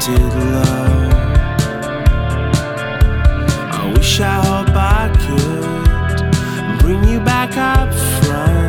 tainted love. I wish, I hope I could bring you back up front.